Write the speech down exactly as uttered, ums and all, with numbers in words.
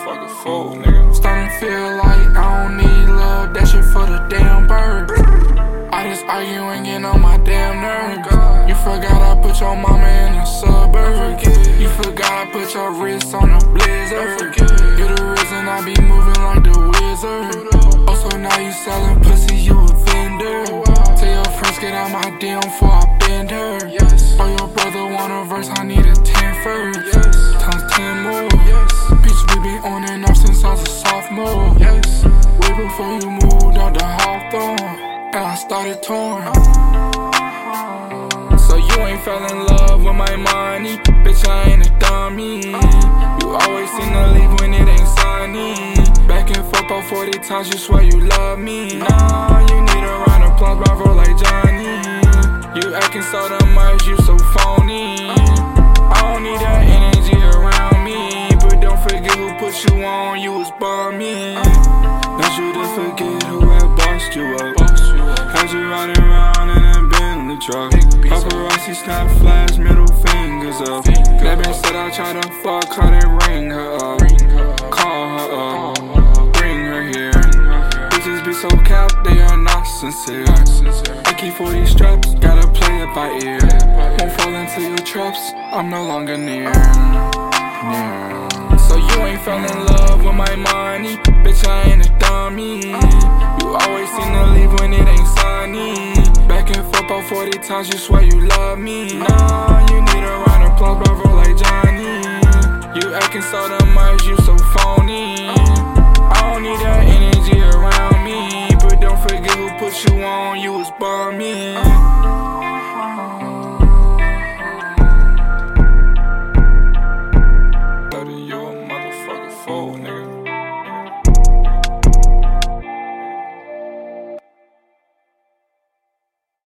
motherfucker fool, nigga. Starting to feel like I don't need love, that shit for the damn birds. I just arguing, getting on my damn nerves. You forgot I put your mama in the suburbs. You forgot I put your wrist on a blizzard. You're the reason I be moving like the wizard. Oh, so now you selling pussy, you a vendor. Tell your friends get out my D M before I bend her. Oh, your brother want a verse, I need a ten first. Times ten more. Bitch, we been on and off since I was a sophomore. Way before you moved out the Hawthorne and I started touring. So you ain't fell in love with my money, bitch, I ain't a dummy. You always seem to leave when it ain't sunny. Back and forth about forty times, you swear you love me. Nah, you need a round of applause, my bro, like Johnny. You acting so damn much, you so phony. I don't need that energy around me, but don't forget who put you on, you was bummy. Don't you to forget who had bossed you up. Had you riding around in a Bentley truck. Paparazzi snap flash, middle fingers up. That bitch said I tried to fuck her, then ring her up. Call her up, bring her here. Bitches be so capped, they are not sincere. I keep forty straps, gotta play it by ear. Won't fall into your traps, I'm no longer near. near. So you ain't fell in love with my money, bitch, I ain't a dummy. You always seem to leave when it ain't sunny. Back and forth about forty times, you swear you love me. Nah, you need a round of applause, bro, like Johnny. You acting so damn much, you so phony. I don't need that energy around me, but don't forget who put you on, you was bummy. You a motherfucker fool, nigga.